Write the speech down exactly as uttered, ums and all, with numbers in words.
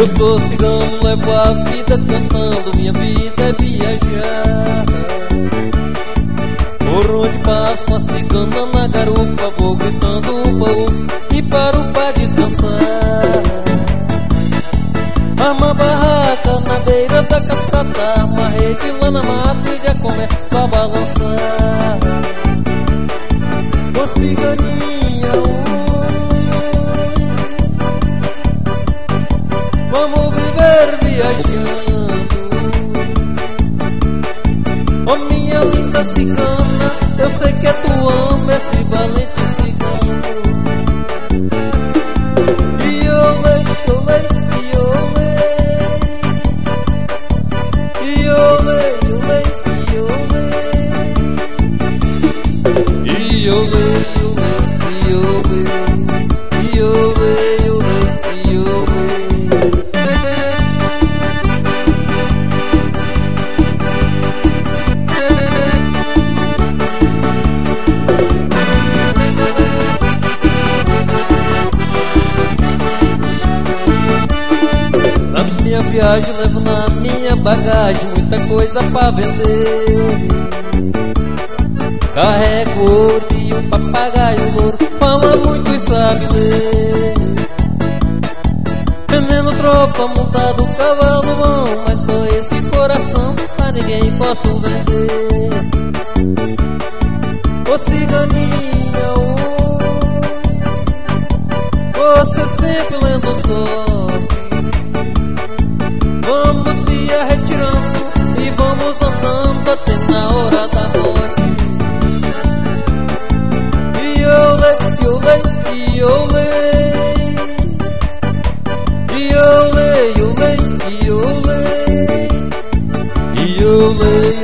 Eu sou cigano, levo a vida cantando, minha vida é viajar. Por onde passo uma cigana na garupa, vou gritando upa upa e paro pra descansar. Arma barraca na beira da cascata, arma rede lá na mata e já começa a balançar. Ô ciganinha, oi, vamos viver viajando. Ô minha linda cigana, eu sei que tu ama esse valente cigano. E olê, olê, e olê, e olê, olê, e olê, e olê, e olê, e olê, e olê. Na minha viagem levo na minha bagagem muita coisa pra vender. Carrego ouro e um papagaio louro, fala muito e sabe ler. Vendendo tropa, montado cavalo bom, mas só esse coração pra ninguém posso vender. Ô ciganinha, oi, você sempre lendo sorte. Vamos se retirando e vamos andando até na hora da morte. E olê, e olê, e olê, e olê, e olê, e olê, e olê.